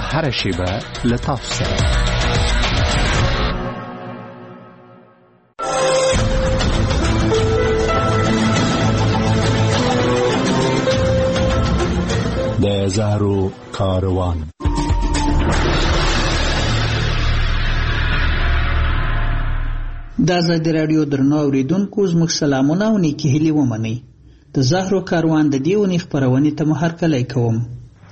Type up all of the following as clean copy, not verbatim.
هر شیبه له تاسو سره. د زهرو کاروان. د آزادي راډیو درنو اوریدونکو زموږ سلامونه او نیکې هیلې ومنئ. د زهرو کاروان د دې اونۍ خپرونې ته مو هرکلی کوم.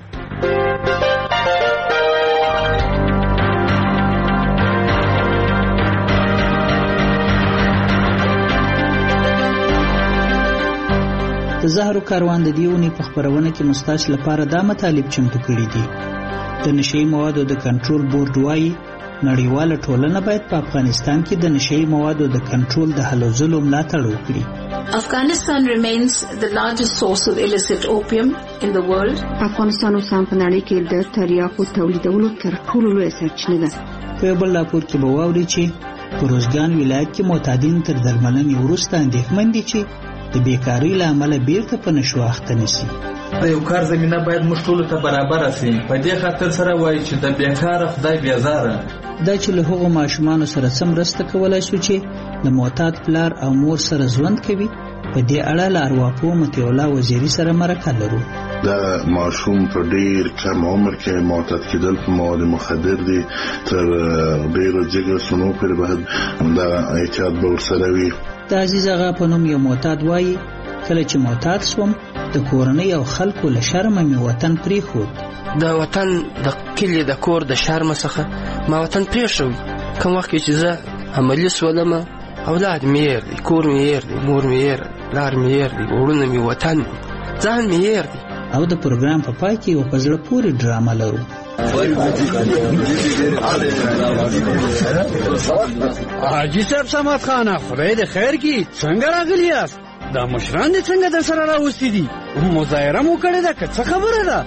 د زهرو کاروان د دې اونۍ په خپرونه کې مستاسو لپاره دا مطالب چمتو کړي دي. د نشهیي موادو د کنټرول بورډ وایي نړیواله ټولنه باید په افغانستان کې د نشهیي موادو د کنټرول د هلو ځلو ملاتړ وکړي. Afghanistan remains the largest source of illicit opium in the world. افغانستان اوس هم په نړۍ کې د تریاکو تولیدولو تر ټولو لویه سرچینه ده. په یو بل راپور کې به واورئ چې په روزګان ولایت کې معتادین تر درملنې وروسته اندېښمن دي چې د بیکارۍ له امله بیرته په نشو اخته نشي. د یو کار زمینه باید موږ ټولو ته برابره شي. په دې خاطر سره وایي چې د بیکاره خدای بیزاره. دا چې له هغو ماشومانو سره څه مرسته کولی شو چې د معتاد پلار او مور سره ژوند کوي، په دې اړه له ارواپوه مطیع الله وزیري سره مرکه لرو. دا ماشوم په ډیر کم عمر کې معتاد کېدل په مواد مخدر دي، تر ډیرو جګر سنو پورې باید دا احتیاط به ورسره وي. د عزیز اغا په نوم یو معتاد وایي کله چې معتاد شوم د کورنۍ او خلکو له شرمه مې وطن پرېښود. د وطن د کلي د کور د شرمه څخه ما وطن پرېښود. کوم وخت کې چې زه عملي شولم اولاد مې هېر دي، کور مې هېر دی، مور مې هېر، پلار مې هېر دی، وروڼه مې، وطن مې، ځان مې هېر دی. او د پروګرام په پای کې یو په زړه پورې ډرامه لرو. حاجي صاحب صمد خانه خدای دې خیر کړي، څنګه راغلی یاست؟ دا مشران دې څنګه در سره راوستي دي؟ مظاهره مو کړې ده که څه خبره ده؟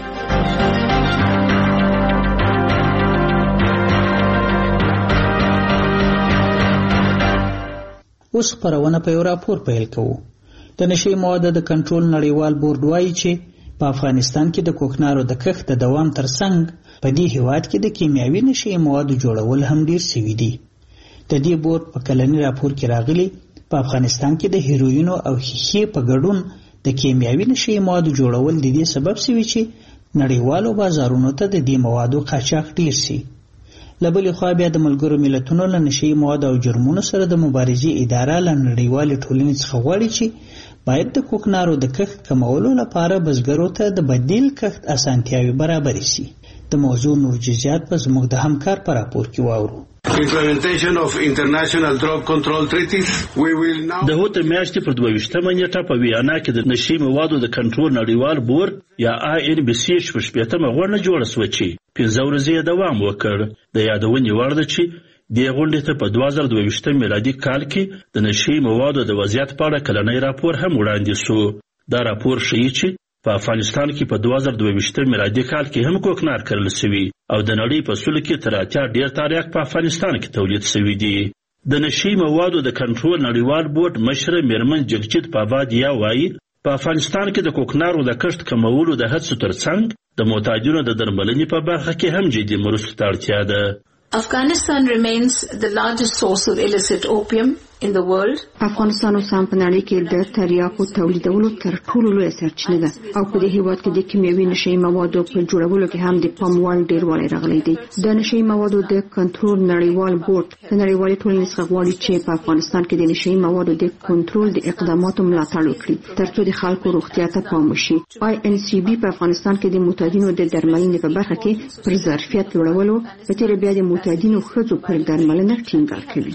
اوس خپرونه په یو راپور پیل کوو. د نشهیي موادو د کنټرول نړیوال بورډ وایي چې په افغانستان کې د کوکنارو د کښت د دوام ترڅنګ په دې هیواد کې د کیمیاوي نشهیي موادو جوړول هم ډیر شوي دي. د دې بورډ په کلني راپور کې راغلي په افغانستان کې د هیروینو او ښیښې په ګډون د کیمیاوي نشهیي موادو جوړول د دې سبب شوي چې نړیوالو بازارونو ته د دې موادو قاچاق ډیر شي. له بلې خوا بیا د ملګرو ملتونو له نشهیي موادو او جرمونو سره د مبارزې اداره له نړیوالې ټولنې څخه غواړي چې باید د کوکنارو د کښت کمولو لپاره بزګرو ته د بدیل کښت اسانتیاوې برابرې شي. د موضوع نور جزئیات په زموږ د همکار په راپور کې واورو. Implementation of international drug control treaties. We will now د هوته میاشتې پر 22 نیټه په ویانا کې د نشهیي موادو د کنټرول نړیوال بورډ یا INBC شپږمه غونډه جوړه شوه چې 15 ورځې دوام وکړ. د یادونې وړ ده چې دې غونډې ته په 2022 میلادي کال کې د نشهیي موادو د وضعیت په اړه کلنی راپور هم وړاندې شو. دا راپور ښیي چې په افغانستان کې په 2022 میلادي کال کې هم کوکنار کرل شوي او د نړۍ په سلو کې تر 80 ډیر تریاک په افغانستان کې تولید شوي دي. د نشهیي موادو د کنټرول نړیوال بورډ مشره میرمن جگجیت پابادیا وایي په افغانستان کې د کوکنارو د کښت کمولو د هڅو ترڅنګ د معتادینو د درملنې په برخه کې هم جدي مرستو ته اړتیا ده. Afghanistan remains the largest source of illicit opium in the world. افغانستان اوس هم په نړۍ کې د تریاکو تولیدولو تر ټولو لویه سرچینه ده او په دې هیواد کې د کیمیاوي نشهیي موادو په جوړولو کې هم د پام وړ ډیروالی راغلی دی. د نشهیي موادو د کنټرول نړیوال بورډ د نړیوالې ټولنې څخه غواړي چې په افغانستان کې د نشهیي موادو د کنټرول د اقداماتو ملاتړ وکړي ترڅو د خلکو روغتیا ته پام وشي. INCB په افغانستان کې د معتادینو د درملنې په برخه کې پر ظرفیت لوړولو په تیر بیا د معتادینو ښځو پر درملنه ټینګار کوي.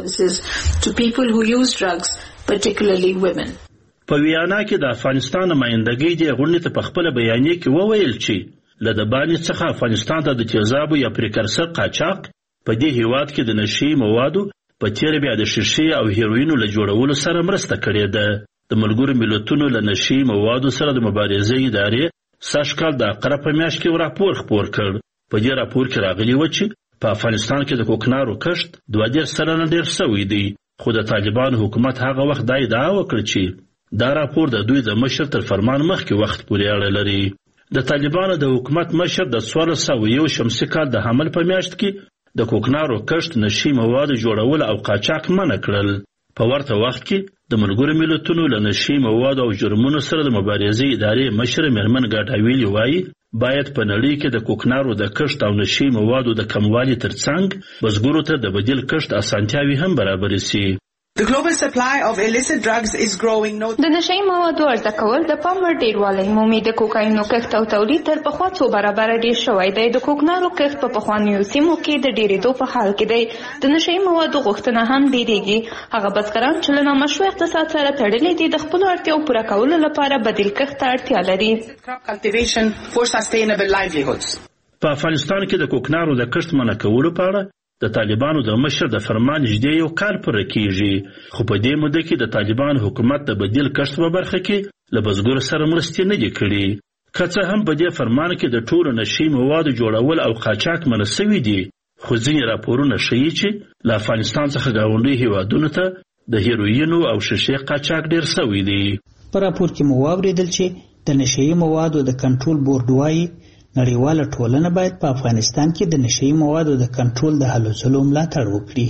To people who use drugs, particularly women. په ویانا کې د افغانستان نمائندګۍ د غونډې ته په خپل بیانیه کې وویل چې له د باندې څخه افغانستان ته د تیزابو یا پریکرسر قاچاق په دې هیواد کې د نشهیي موادو په تیر بیا د شیشې او هیروینو له جوړولو سره مرسته کړې ده. د ملګرو ملتونو له نشهیي موادو سره د مبارزې ادارې سږ کال د عقرب په میاشت کې راپور خپور کړ. په دې راپور کې راغلي و چې په افغانستان کې د کوکنارو کښت 22 سلنه ډیر شوی دی، خو د طالبانو حکومت هغه وخت دا ادعا وکړه چې دا راپور د دوی د مشر تر فرمان مخکې وخت پورې اړه لري. د طالبانو د حکومت مشر د 1401 شمسي کال د حمل په میاشت کې د کوکنارو کښت، نشي موادو جوړول او قاچاق منع کړل. په ورته وخت کې د ملګرو ملتونو له نشي موادو او جرمونو سره د مبارزې ادارې مشر میرمن ګاډاویلي وایي باید په نړۍ کې د کوکنارو د کښت او نشي موادو د کموالي ترڅنګ بزګرو ته د بدیل کښت اسانتیاوي هم برابر شي. The global supply of illicit drugs is growing. د نشي موادو عرضه کول د پام وړ ډیروالی مومي. د کوکاینو کښت او تولید تر پخوا څو برابره ډیر شوی دی. د کوکنارو کښت په پخوانیو سیمو کې د ډیرېدو په حال کې دی. د نشي موادو غوښتنه هم ډیریږي. هغه بزګران چې له نامشروع اقتصاد سره تړلي دي د خپلو اړتیاو پوره کولو لپاره بدیل کښت ته اړتیا لري. Cultivation for sustainable livelihoods. په افغانستان کې د کوکنارو د کښت منع کولو په اړه د طالبانو د مشر د فرمان نږدې یو کال پوره کیږي، خو په دې موده کې د طالبان حکومت د بدیل کښت په برخه کې له بزګرو سره مرستې نه دي کړي. که څه هم په دې فرمان کې د ټولو نشي موادو جوړول او قاچاق منع شوي دي، خو ځینې راپورونه ښیي چې له افغانستان څخه ګاونډي هیوادونو ته د هیروینو او شیشې قاچاق ډیر شوی دی. په راپور کې مو واورېدل چې د نشي موادو د کنټرول بورډ وایي نړیواله ټولنه باید په افغانستان کې د نشي موادو د کنټرول د هلو ځلو ملاتړ وکړي.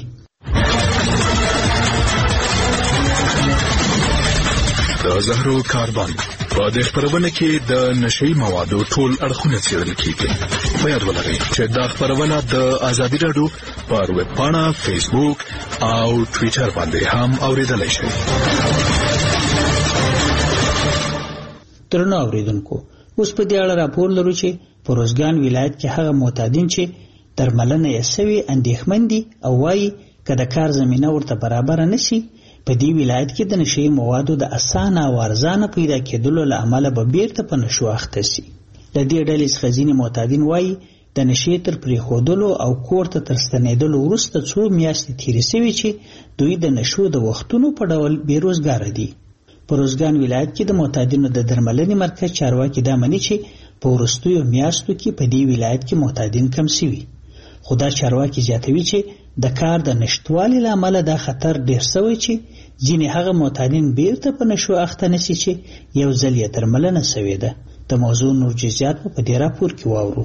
د زهرو کاربن په دې خپرونه کې د نشي موادو ټول اړخونه څېړل کیږي. په یاد ولرئ چې دا خپرونه د ازادي راډیو پر ویب پاڼه، فیسبوک او ټویټر باندې هم اوریدلای شئ. درنو اوریدونکو، اوس په دې اړه راپور لرو چې په روزګان ولایت کې هغه معتادین چې درملنه یې سوي اندېښمن دي او وایي که د کار زمینه ورته برابره نشي په دې ولایت کې د نشي موادو د اسانه او ارزانه پیدا کېدلو له امله به بیرته په نشو اخته سي. له دې ډلې څخه ځینې معتادین وایي د نشي تر پرېښودلو او کور ته تر ستنېدلو وروسته 2 میاشتې تېرې سوي چې دوی د نشو د وختونو په ډول بېروزګاره دي. په روزګان ولایت کې د معتادینو د درملنې مرکز چارواکي دا مني چې په وروستیو میاشتو کې په دې ولایت کې معتادین کم شوي، خو دا چارواکي زیاتوي چې د کار د نشتوالي له امله دا خطر ډیر شوی چې ځینې هغه معتادین بیرته په نشو اخته نشي چې یو ځل یې درملنه شوې ده. د موضوع نور جزئیات په دې راپور کې واورو.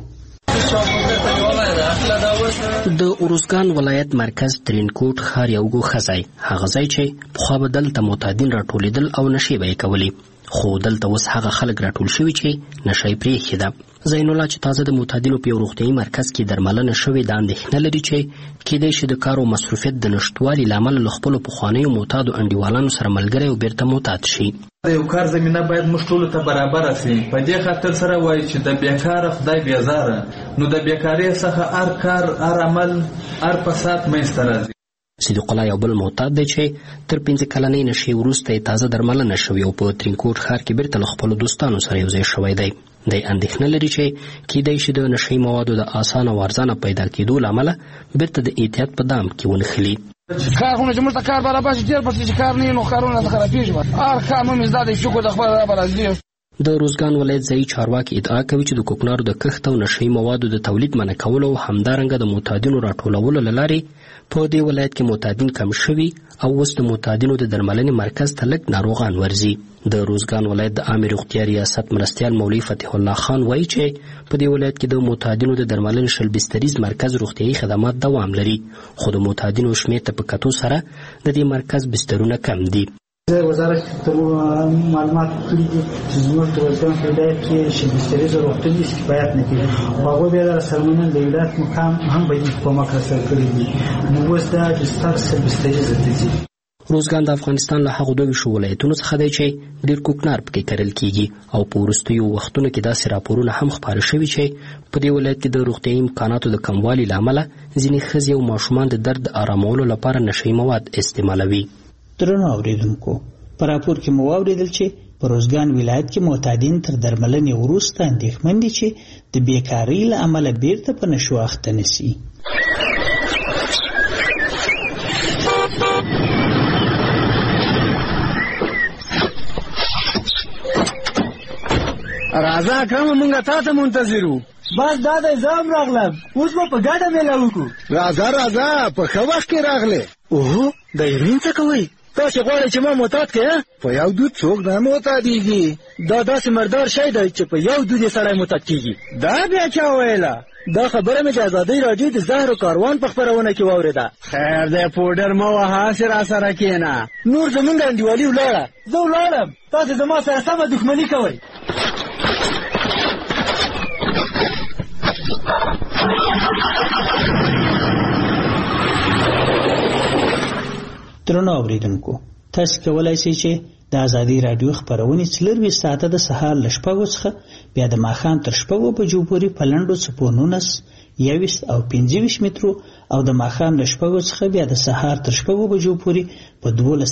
د اروزګان ولایت مرکز ترینکوټ ښار یو ګوښه ځای، هغه ځای چې پخوا به دلته معتادین راټولېدل او نشې به یې کولې، خو دلته اوس هغه خلک راټول شوي چې نشه یې پرېښې ده. زین الله چې تازه د معتادینو په یو روغتیایي مرکز کې درملنه شوې دا اندېښنه لري چې کیدای شي د کار او مصروفیت د نشتوالي له امله له خپلو پخوانیو معتادو انډیوالانو سره ملګری او بیرته معتاد شي. د یو کار زمینه باید موږ ټولو ته برابره سي. په دې خاطر سره وایي چې د بیکاره خدای بیزاره، نو د بیکارۍ څخه هر کار، هر عمل، هر فساد منځته راځي. صدیق الله یو بل معتاد دی چې تر 5 کلنۍ نشې وروسته یې تازه درملنه شوې او په ترینکوټ ښار کې بیرته له خپلو دوستانو سره یو ځای شوی دی. دی اندېښنه لري چې کیدای شي د نشهیي موادو د اسانه او ارزانه پیدا کېدو له امله بیرته د احتیاط په دام کې ونښلي. کارونه چې موږ ته کار برابر شي ډېر پټ چې کار نه نو کارونه خرابېږي. هر کار مو زده دی شکر د خپل رب راضي. د روزګان ولایت ځایي چارواکي ادعا کوي چې د کوکنارو د کښت او نشهیي موادو د تولید منع کولو او همدارنګه د معتادینو راټولولو له لارې په دې ولایت کې معتادین کم شوي او اوس د معتادینو د درملنې مرکز ته لږ ناروغان ورځي. د روزګان ولایت د عامې روغتیا ریاست مرستیال مولوي فتح الله خان وایي چې په دې ولایت کې د معتادینو د درملنې شل بستریز مرکز روغتیایي خدمات دوام لري، خو د معتادینو شمېر ته په کتو سره د دې مرکز بسترونه کم دي. وزارت معلومات کړي دي چې زموږ د روزګان ولایت کې شل بستریز روغتوني کفایت نه کوي، هغوی بیا د سرمنن د ولایت مقام هم به یې کومک راسره کړی دي. نو اوس دا بستر شل بستریز دي. روزګان د افغانستان له هغو 2 ولایتونو څخه دی چې ډېر کوکنار پکې کرل کیږي او په وروستیو وختونو کې داسې راپورونه هم خپاره شوي چې په دې ولایت کې د روغتیایي امکاناتو د کموالي له امله ځینې ښځې او ماشومان د درد آرامولو لپاره نشهیي مواد استعمالوي. درنو اوریدونکو، په راپور کې مو واورېدل چې په روزګان ولایت کې معتادین تر درملنې وروسته اندېښمن دي چې د بیکارۍ له امله بیرته په نشو اخته نشي. راځه اکرم مونږ تا ته منتظر وو. بس دا د ځام راغلم، اوس به په ګډه میله وکړو. راځه په ښه وخت کې راغلې. اوهو د هیروین څه کوئ؟ تاسې غواړئ چې ما معتاد کړې؟ په یو دود څوک نه معتادېږي. دا داسې مردار شی دی چې په یو دود یې سړی معتاد کېږي. دا بیا چا ویله؟ دا خبره مې د ازادۍ راډیو د زهرو کاروان په خپرونه کې واورېده. خیر دی پوډر مه وهه، هسې راسره کښېنه. نور زمونږ انډیوالي ولاړه، زه ولاړم، تاسې زما سره سمه دښمني کوئ. درنو اوریدونکو، تاسو کولای شئ چې د ازادۍ راډیو خپرونې 24 ساعته د سهار له 6 څخه بیا د ماښام تر 6 بجو پورې په لنډو څپو 19 21 او 25 مترو او د ماښام له 6 څخه بیا د سهار تر 6 بجو پورې په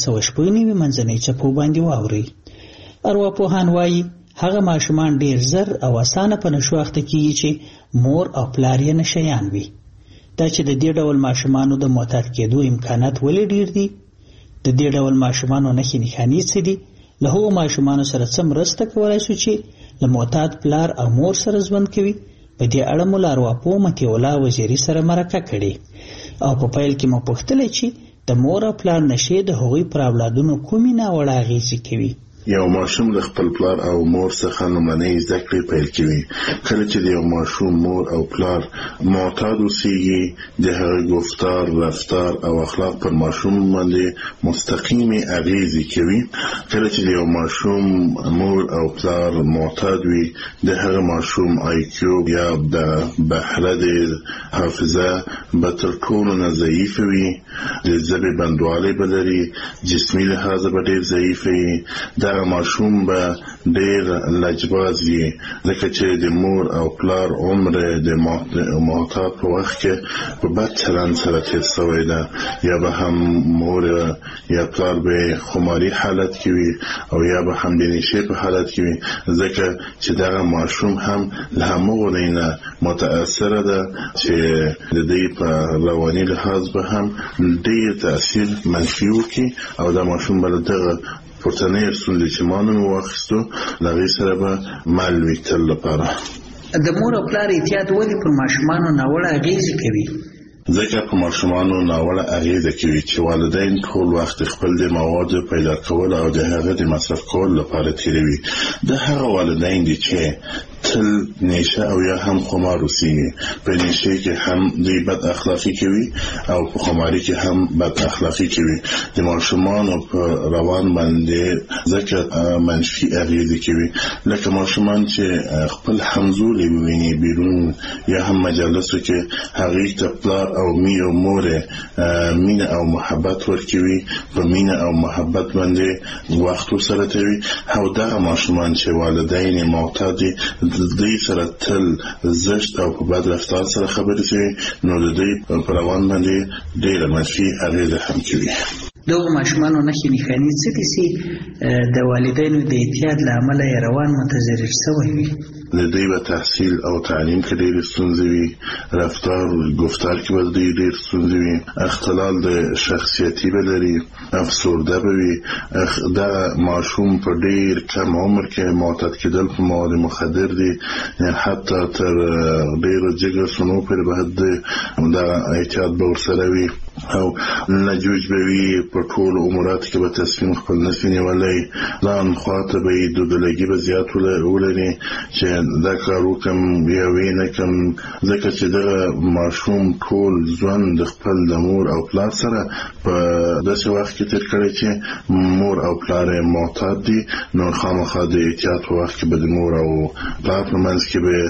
1290 منځنۍ څپو باندې واورئ. ارواپوهان وایي هغه ماشومان ډیر زر او اسانه په نشو اخته کیږي چې مور او پلار یې نشیان وي. دا چې د دې ډول ماشومانو د معتاد کېدو امکانات ولې ډیر دي؟ د دې ډول ماشومانو نښې نښانې څه دي؟ له هغو ماشومانو سره څه مرسته کولی شو چې له معتاد پلار او مور سره ژوند کوي؟ په دې اړه مو له ارواپوه مطیع الله وزیري سره مرکه کړې او په پیل کې مو پوښتلی چې د مور او پلار نشې د هغوی پر اولادونو کومې ناوړه اغېزې کوي. یو ماشوم د خپل پلار او مور څخه لومړنۍ زده کړې پیل کوي. کله چې د یو ماشوم مور او پلار معتاد اوسېږي، د هغه گفتار، رفتار او اخلاق پر ماشوم باندې مستقیمې اغېزې کوي. کله چې د یو ماشوم مور او پلار معتاد وي، د هغه ماشوم IQ یا د بهره د حافظه به تر ټولو نه ضعیفه وي، د ژبې بندوالی به لري، جسمي لحاظه به ډېر ضعیفه وي. دغه ماشوم به ډېر لجباز وي، ځکه چې د مور او پلار عمر د معتاد په وخت کې په بد چلند سره تېر شوی ده، یا به هم مور یا پلار به خماري حالت کې وي او یا به هم د نشې په حالت کې وي، ځکه چې دغه ماشوم هم له همغو دی نه متاثره ده چې د دوی په رواني لحاظ به هم ډېر تاثیر منفي وکړي او دا ماشوم به له دغه پورتنۍ ستونزې چې ما نن واخیستو له هغې سره به مل وي تل لپاره. د مور او پلار احتیاط ولې پر ماشومانو ناوړه اغېزې کوي؟ ځکه په ماشومانو ناوړه اغېزه کوي چې والدین ټول وخت خپل د موادو پیدا کول او د هغه د مصرف کول لپاره تیروي. د هغه والدین دي چې تل نشه او یا هم خمار اوسېږي. په نشه کې هم دوی بد اخلاقي کوي او په خماري کې هم بد اخلاقي کوي. د ماشومانو په روان باندې ځکه منفي اغېزې کوي، لکه ماشومان چې خپل همزولي وویني بیرون یا هم مجالسو کې هغې ته پلار او مور مینه او محبت ورکوي، په مینه او محبت باندې وخت ورسره تېروي. او دغه ماشومان چې والدین معتاد دي، د دوی سره تل زشت او په بد رفتار سره خبرې کوي، نو د دوی په روان باندې ډېره منفي اغېزه هم کوي. دغو ماشومانو نښې نښانې څه دي چې د والدینو د احتیاط له امله یې روان متضرر شوی وي؟ د دوی به تحصیل او تعلیم کې ډېرې ستونزې وي، رفتار گفتار کې به دوی ډېر ستونزې وي، اختلال د شخصیتي به لري، افسرده به وي. دغه ماشوم په ډېر کم عمر کې معتاد کېدل په مواد مخدر دي، یعنې حتی تر ډېرو جګر سنو پورې به دغه احتیاط به ورسره وي او لجوج به وي. په ټولو اموراتو کې به تصمیم خپل نشي نیولی، ځان خواته به یې دودلګي به زیات ولري چې دا کار وکړم یا ویې نه کړم، ځکه چې دغه ماشوم ټول ژوند د خپل د مور او پلار سره په داسې وخت کې تېر کړی چې مور او پلار یې معتاد دي، نو خامخا د احتیاط په وخت کې به د مور او پلار په منځ کې به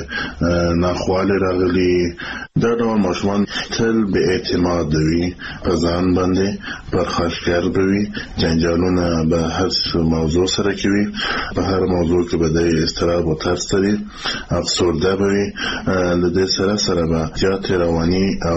ناخوالې راغلي. دا ډول ماشومان تل بې اعتماده وي، په ځان باندې پرخاشګر به وي، جنجالونه به هر موضوع سره کوي، په هر موضوع کې به د اضطراب او ترس لري، افسرده به وي. له دې سره به زیاتې رواني او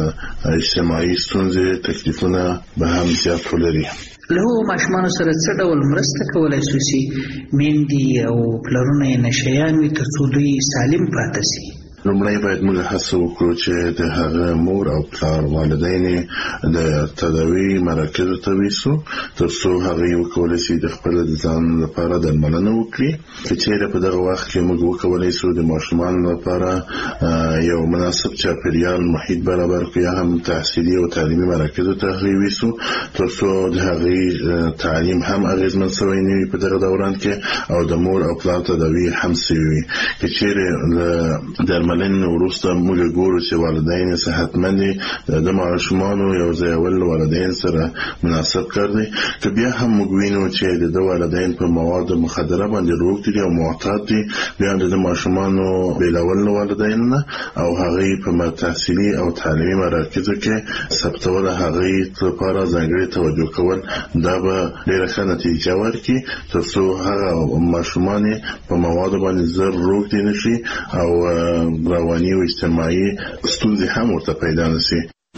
اجتماعي ستونزې تکلیفونه به هم زیات ولري. له هغو ماشومانو سره څه ډول مرسته کولی شو چې میندې او پلرونه یې نشیان وي تر څو دوی سالم پاتې شي؟ لومړی باید موږ هڅه وکړو چې د هغه مور او پلار والدین د تداوی مراکزو ته ویسو تر څو هغه وکولای شي د خپل ځان لپاره درملنه وکړي. که چیرې په دغه وخت کې موږ وکولای شو د ماشومانو لپاره یو مناسب چاپیریال محیط برابر کړو یا هم تحصیلي او تعلیمي مراکزو ته ویسو تر څو د هغې تعلیم هم اغېزمن شوی نه وي په دغه دوران کې او د مور او پلار تداوی هم شوی وي. که چیرې درملنې وروسته موږ ګورو چې والدین صحتمند دي د ماشومانو یو ځای ول والدین سره مناسب کار دی. که بیا هم موږ وینو چې د والدین په مواد مخدره باندې روږ دي او معتاد دي بیا د ماشومانو بیلول والدین نه او هغه په تحصیلي او تعلیمي مراکزو کې ثبتول هغه لپاره ځانګړي توجه کول دا به ډېره ښه نتیجه ورکړي تر څو هغه ماشومان په مواد باندې زر روږ دي نشي او رواني او اجتماعي ستونزې هم ورته پیدا نشي.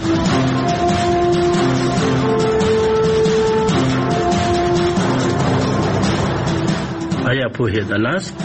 آیا پوهېدلاست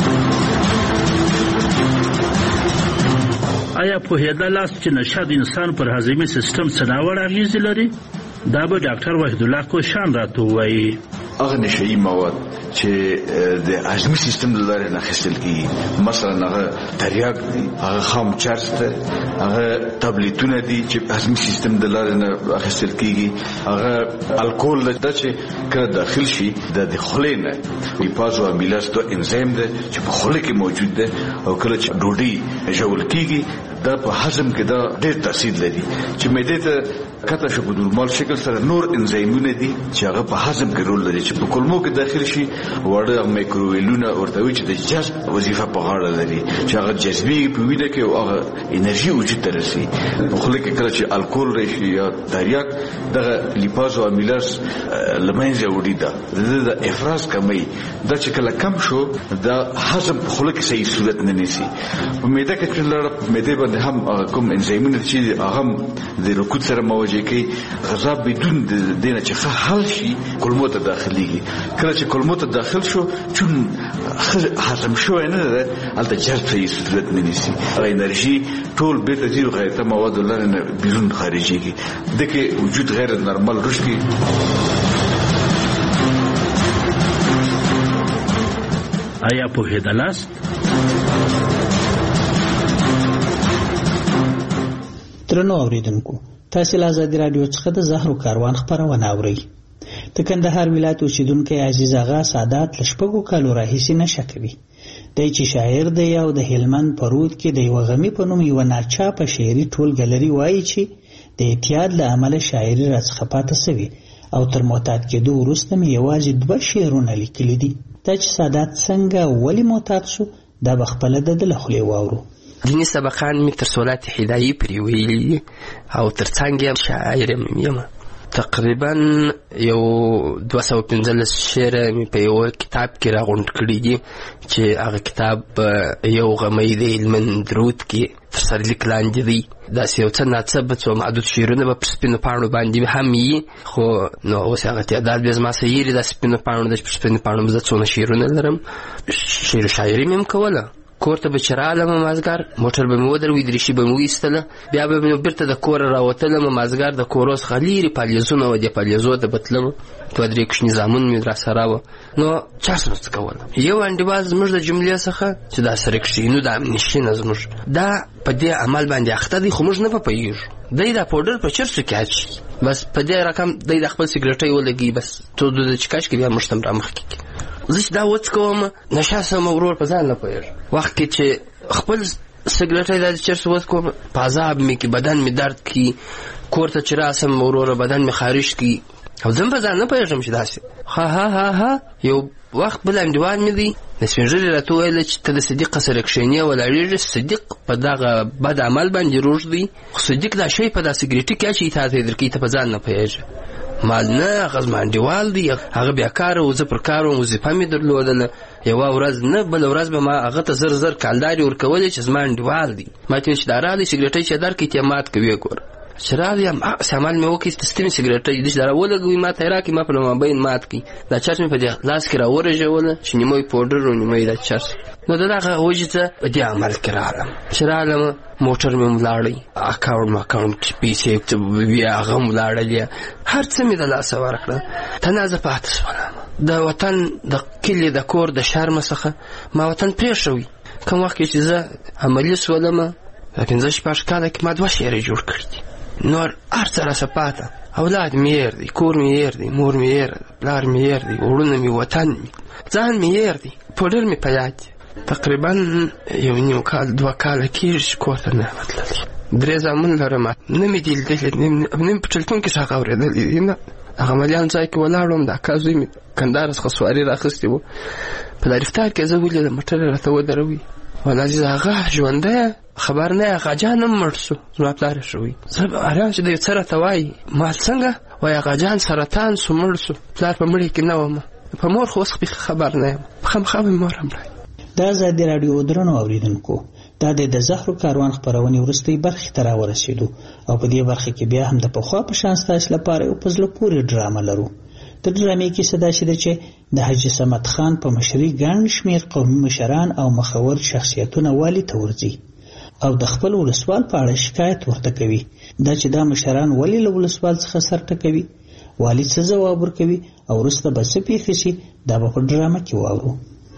چې نشه د انسان پر هضمي سیستم څه ناوړه اغېزې لري؟ دا به ډاکټر وحیدالله کوشان راته ووایي. هغه نشهیي مواد چې د هضمي سیستم له لارې نه اخیستل کېږي، مثلا هغه تریاک دي، هغه خام چرس ده، هغه تابلیتونه دي چې هضمي سیستم د لارې نه اخیستل کېږي، هغه الکول ده چې کله داخل شي د خولې نه لیپازو امیلاز تو انزیم ده چې په خوله کې موجود ده او کله چې ډوډۍ ژول کېږي دا په هضم کې دا ډېر تاثیر لري چې معدې ته کته شو په نورمال شکل سره نور انزیمونه دي چې هغه په هضم کې رول لري چې په کولمو کې داخل شي وړه مایکروویلونه ورته وي چې د جذب وظیفه په غاړه لري چې هغه جذبي په وینه کې او هغه انرژي وجود ته رسي. په خوله کې کله چې الکول راشي یا تریاک دغه لیپاز او امیلاز لمنځه وړي دا د افراز کمی دا چې کله کم شو دا هضم په خوله کې صحیح صورت نه نیسي. په معده کې چې لړ معده باندې هم کوم انزیمونه چې هغه د رکود سره موجه کوي غذا بدون دینه چې حل شي کولمو ته داخليږي. کله چې کولمو ته داخل شو چون هضم شو نه ده البته جذب صحیح صورت نه نیسي. انرژي ټول بیرته دي غیرته مواد لرنه بیرون خارجيږي دغه وجود غیر نورمال رشدي. آیا پوهېدلاست؟ درنو اوریدونکو، تاسو له آزادي رادیو څخه د زهرو کاروان خبرونه اورئ. د کندهار ولایت اوسیدونکی عزیز آغا سادات له شپږو کالو راهیسې نشه کوي. دی چې شاعر دی او د هلمند په رود کې د یوه غمي په نوم یوه ناچاپه شعري ټولګه لري. وایي چې د اعتیاد له امله شاعري راڅخه پاته سوي او تر معتاد کېدو وروسته مې یوازې 2 شعرونه لیکلي دي. دا چې سادات څنګه ولې معتاد شو دا به خپله د ده له خولې واورو. دیني سبقان مې تر سولات هدایي پرې ویلي او تر څنګ یم شاعر یم. تقریبا یو 215 شعر مې په یو کتاب کې راغونډ کړي دي چې هغه کتاب یو غمی د هلمند رود کې تر سرلیک لاندې دی. داسې یو څه ناڅه به څو محدود شعرونه به پر سپینو پاڼو باندې هم وي، خو نو اوس هغه تعداد بیا زما څه یېري دا سپینو پاڼو د سپینو پاڼو زه څونه شعرونه لرم. شعر شاعري مې هم کوله. کور ته به چې رالم مازدیګر موټر به مې ودروي دریشي به مې وایستله بیا به مې بیرته د کوره راوتلم مازدیګر د کور اوس خلیرې پالیزونه وه د پالیزو ته به تلم 2-3 کوچني زامن مې راسره وه. نو چا سره څه کوله. یو انډیوال زموږ د جملې څخه چې دا سره کښېنو دا نشینه زموږ دا په دې عمل باندې اخته دی خو موږ نه پوهېږو. دی دا پوډر په چرسو کې اچي بس په دې رقم دی د خپل سګرټۍ ولګي بس تو د چکاش کې بیا موږ ته رامخکې کړي. زه چې دا وڅکوم نشه سم ورور په ځان نه پوهېږم. وخت کې چې خپل سګرټۍ دا د چرسو وڅکوم په عذاب مې کې بدن مې درد کړي کور ته چې راسم وروره بدن مې خارش کړي او زه په ځان نه پوهېږم چې داسې ها یو وخت بل انډیوال مې دی د سپین ږیري راته وویل چې ته د صدیق سره کښېنې ولاړېږې صدیق په دغه بد عمل باندې روږ دی خو صدیق دا شی په دا سګرټي کې اچي تا ته یې درکوي ته په ځان نه پوهېږې. مال نه هغه زما انډیوال دی هغه بیکاره و زه پر کار وم وظیفه مې درلودله یوه ورځ نه بله ورځ به ما هغه ته زر کالدارې ورکولې چې زما انډیوال دی ما ته چې دا راغلی سګرټۍ چې درکړي ته مات کوي ګوره چې راغلم هغسې عمل مې وکړي ستیم سګرېټ داسې دا راولګوي ما ته یې راکړي ما په مابین مات کړي دا چرس مې په دې لاس کې راورژوله چې نیمه یې پوډر و نیمه یې دا چرس نو د دغه وجې ته په دې عمل کې راغلم چې راغلم موټر مې ولاړی اکاونټ کې پیسې بیا هغه هم ولاړلې هر څه مې د لاسه ورکړه تنازه پاتې شولم د وطن د کلي د کور د شرمه څخه ما وطن پرېښوي کوم وخت کې چې زه عملي شولم په 15 کاله کې ما 2 شعرې جوړ کړي دي نور هر څه راسه پاته اولاد مې هېر دی کور مې هېر دی مور مې هېر ده پلار مې هېر دی وروڼه مې وطن مې ځان مې هېر دی پوډر مې په یاد دی تقریبا 1 کال 2 کاله کېږي چې کور ته نه یم تللی 3 زامن لرم نه مې دي لیدلي نه مې په ټلفون کې څه هغه اورېدلي دي نه هغه عملیان ځای کې ولاړ وم د اکا زوی مې کندهار څخه سواري راخیستې وه په لارفتار کې زه ولیدم موټر یې راته ودروي ولا عزیز هغه ژوندی خبر نه هغه جان هم مړ شو زما پلار یې شوی زه حیران چې دی څه راته وایي ما څنګه وایي هغه جان سرطان شو مړ شو پلار په مړي کې نه وم په مور خو اوس خبر نه یم خامخا مې مور هم راځي د ازادي راډیو درنو اوریدونکو دا د زهرو کاروان خپرونې وروستۍ برخې ته راورسېدو او په دې برخه کې بیا هم د پخوا په شان ستاسو لپاره یو په زړه پورې ډرامه لرو د ډرامې کیسه داسې ده چې د حاجي صمد خان په مشرۍ ګڼ شمېر قومي مشران او مخور شخصیتونه والي ته ورځي او د خپل ولسوال په اړه شکایت ورته کوي دا چې دا مشران ولې له ولسوال څخه سر ټکوي والي څه ځواب ورکوي او وروسته به څه پیښې شي دا به په ډرامه کې واورو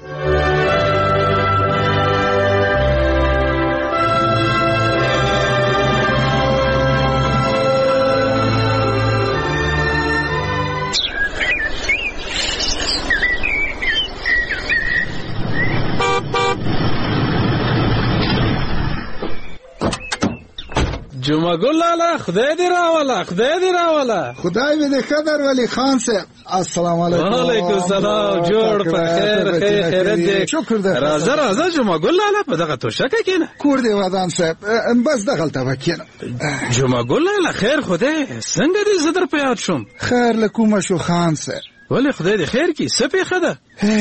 جمعه ګل لاله خدای دې راوله خدای دې قدر ولی خان صاحب السلام علیکم وعلیکم السلام جوړ په خیر خیرت دې شکر دې راځه جمعه ګل لاله په دغه توشکه کېنه کور دې ودان صاحب بس دغلته وکینه جمعه ګل لاله خیر خدای څنګه دې زدر په یاد شوم خیر لکومه شو خان صاحب ولی خدای دې خیر کی څه پیښه ده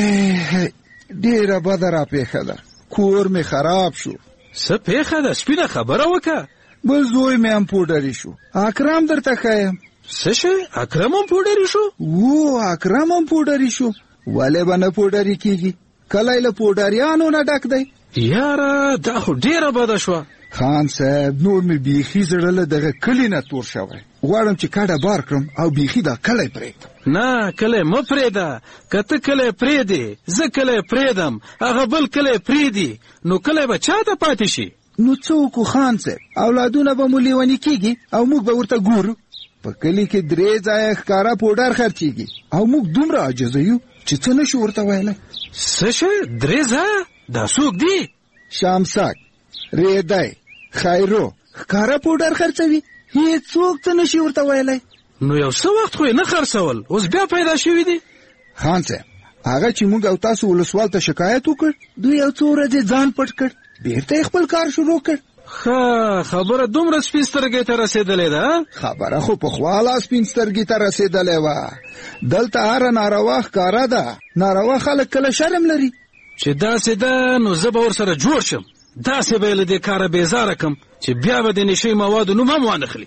ډیره بده را پیښه ده کور می خراب شو څه پیښه ده سپینه خبره وکړه بل زوی مې هم پوډري شو اکرم درته ښیم څه شی اکرم هم پوډري شو اکرم هم پوډري شو ولې به نه پوډري کیږي کله له پوډریانو نه ډک دی یاره دا خو ډیره بده شوه خان صاحب نور مې بیخي زړه له دغه کلي نه تور شوی غواړم چې کډه بار کړم او بیخي دا کلی پرېږدم نه کلی مه پرېږده که ته کلی پرېږدې زه کلی پرېږدم هغه بل کلی پرېږدي نو کلی به چا ته پاتې شي نو څه وکړو خان صاحب اولادونه به مو لیوني کېږي او موږ به ورته ګورو په کلي کې 3 ځایه ښکاره پوډر خرڅېږي او موږ دومره عاجزه یو چې څه نشو ورته ویلی څه شی 3 ځایه دا څوک دي شامسک ریدی خیرو ښکاره پوډر خرڅوي هېڅوک څه نشي ورته ویلی نو یو څه وخت خو یې نه خرڅول اوس بیا پیدا شوي دي خان صاحب هغه چې موږ او تاسو ولسوال ته شکایت وکړ دوی یو څو ورځې ځان پټ کړ بیرته خپل کار شروع کړ خبره دومره سپین سترګې ته رسېدلې ده خبره خو پخوا لا سپین سترګې ته رسېدلې وه دلته هره ناروا ښکاره ده ناروا خلک کله شرم لري چې داسې ده نو زه به ورسره جوړ شم داسې به یې له دې کاره بیزاره کړم چې بیا به د نشې موادو نوم هم وانخلي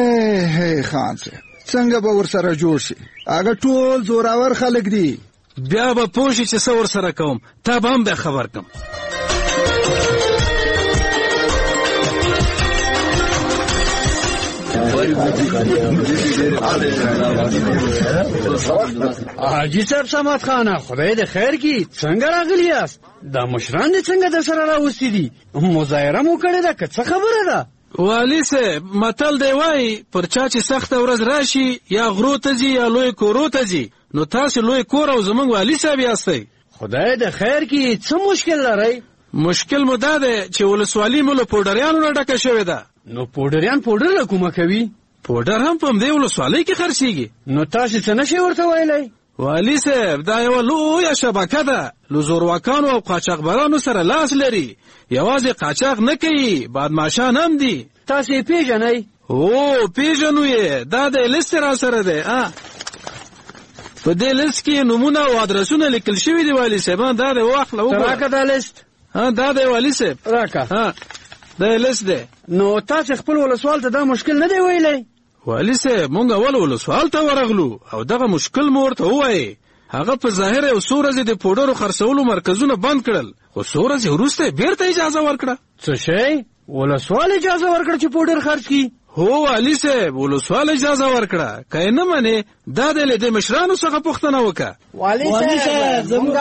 خان صاحب څنګه به ورسره جوړ شي هغه ټول زوراور خلک دي بیا به پوه شي چې څه ورسره کوم تا به هم بیا خبر کړم حاجي صاحب صمد خان خدای دې خیر کی څنګه راغلی یاست دا مشران دې څنګه در سره راوستي دي مظاهره مو کړې ده که څه خبره ده والي صاحب متل دی وایي پر چا چې سخته ورځ راشي یا غرو ته ځي یا لوی کورو ته ځي نو تاسو لوی کور او زمونږ والي صاحب یاستئ خدای دې خیر کی څه مشکل لرئ مشکل مو دا دی چې ولسوالي مو له پوډریانو نه ډکه شوې ده نو پوډریان پوډر له کومه کوي پوډر هم په همدې ولسوالۍ کې خرڅېږي نو تاسو څه نشئ ورته ویلی والي صاحب دا یوه لویه شبکه ده له زورواکانو او قاچاقبرانو سره لاس لري یوازې قاچاق نه کوي بادماشان هم دي تاسو یې پیژنئ پیژنو یې دا د لیست را سره دی په دې لیست کې نومونه او ادرسونه لیکل شوي دي والي صاحب دا د واخله راکه دا لیست دا دی والي صاحب راکه دا لیست دی. نو تاسو خپل ولسوال ته دا مشکل نه دی ویلی؟ والي صاحب مونږ اول ولسوال ته ورغلو او دغه مشکل مو ورته ووایې. هغه په ظاهر یو څو ورځې د پوډرو خرڅولو مرکزونه بند کړل، خو څو ورځې وروسته بیرته اجازه ورکړه. څه شی؟ ولسوال اجازه ورکړه چې پوډر خرڅ کړي؟ هو والي صاحب ولسوال اجازه ورکړه، که یې نه منې دا دی له دې مشرانو څخه پوښتنه وکړه. والي صاحب زموږ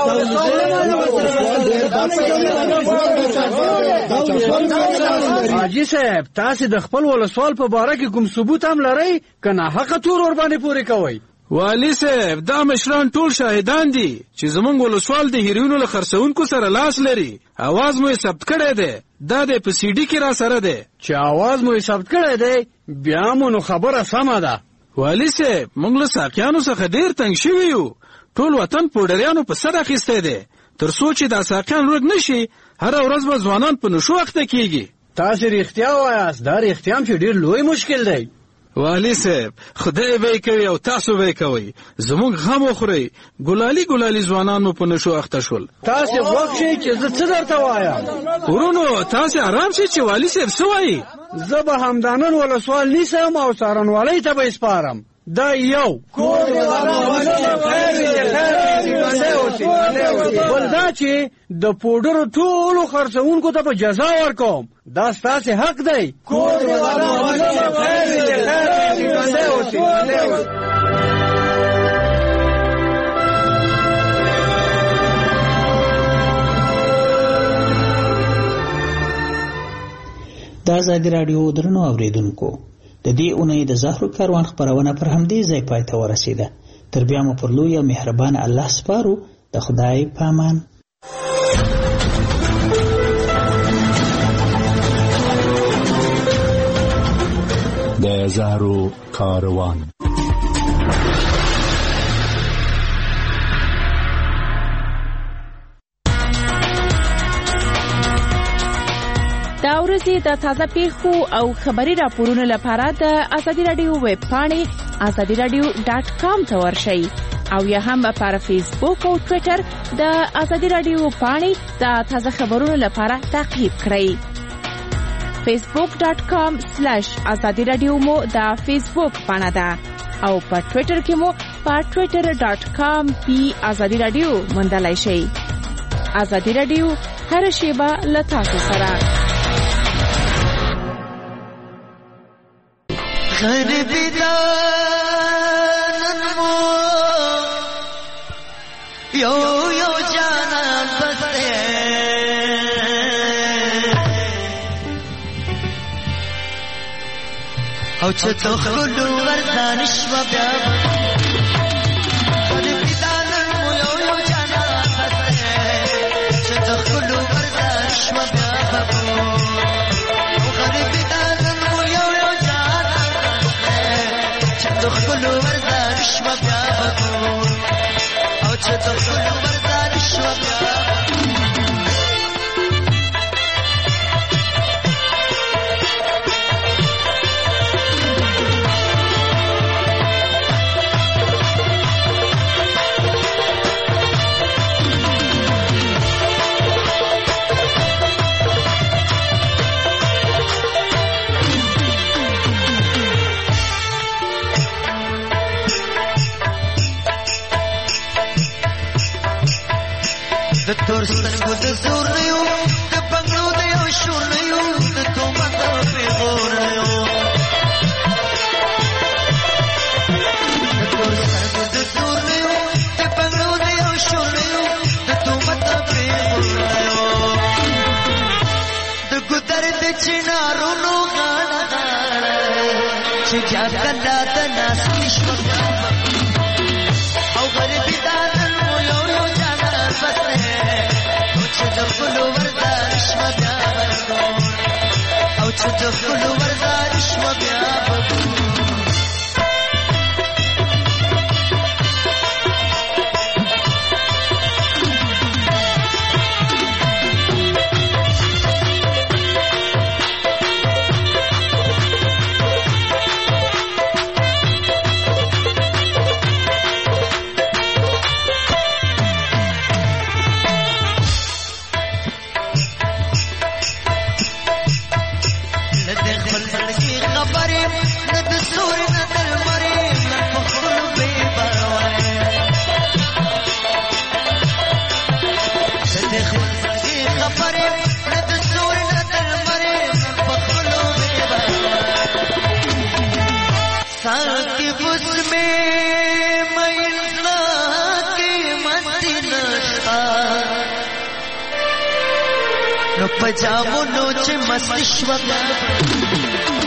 حاجي صاحب تاسو د خپل ولسوال په باره کې کوم ثبوت هم لرئ که ناحقه تور ور باندې پورې کوئ؟ والي صاحب دا مشران ټول شاهدان دي چې زمونږ ولسوال د هیروینو له خرڅونکو سره لاس لري. اواز مو ثبت کړی دی، دا د په سی ډي کې را سره دی. چې اواز مو ثبت کړی دی بیا مو نو خبره سمه ده. والي صاحب موږ له ساقیانو څخه ډېر تنګ شوي یو، ټول وطن پوډریانو په سر اخیستی دی. تر څو چې دا ساقیان ورک نشي هره ورځ به ځوانان په نشو اخته کیږي. تاسو رښتیا وایاست، دا رښتیا هم چې ډېر لوی مشکل دی. والي صاحب خدای به یې کوي او تاسو به یې کوئ، زموږ غم وخورئ. ګلالي ګلالي ځوانان مو په نشو اخته شول. تاسو وخت شئ چې زه څه درته وایم. ورونو تاسو آرام شئ چې والي صاحب څه وایي. زه به همدانن ولسوال نیسم او څارنوالۍ ته به یې سپارم. دا یو بل دا چې د پوډرو ټولو خرڅونکو ته به جزا ورکوم. دا ستاسې حق دی. د ازادي راډیو درنو اوریدونکو، د دې اونۍ د زهرو کاروان خپرونه پر همدې ځای پای ته ورسیده. تر بیا مو پر لوی او مهربان الله سپارو. د خدای په امان. د زهرو کاروان. دا ورځې د تازه پیښو او خبري راپورونو لپاره د ازادي راډیو ویب پاڼې azadiradio.com ته ورشئ او یا هم پر فیسبوک او ټوئیټر د ازادي راډیو پاڼې د تازه خبرونو لپاره تعقیب کړئ. facebook.com/azadiradio مو د فیسبوک پاڼه ده او په ټوئیټر کې مو په twitter.com/azadiradio موندلای شئ. ازادي راډیو هر شیبه له تاسو سره. غریبی دانن مو یو یو جانان بسته او چه تو خلو وردانش و بیا غریبی دانن مو یو یو جانان بسته چه تو خلو وردانش و بیا غریبی دانن مو یو یو تخلو وردانش و بیا بکن او چه تخلو وردانش و بیا د تور سترګو د زور نه یو د بنګلو د یو شور نه یو د تومت د پیغور نه یو د تور سترګو د زور نه یو د بنګلو د یو شور نه یو د تومت د پیغور نه یو د ګدر د چنارونو غاړه غاړه چې جاب کنده د ناس کښو او غریبی دادن مو یو یو جانا بسته چې د خلو وردانش و بیا بکن او چې د خلو وردانش و بیا بکن نه د سوري نه د لمرې په خپلو بې پروایې د دې خوږې خبرې نه د سوري نه د لمرې په خپلو بې پروایې ساقب उसमें मैला की मत नशा नो पजामो नोच मस्तिष्व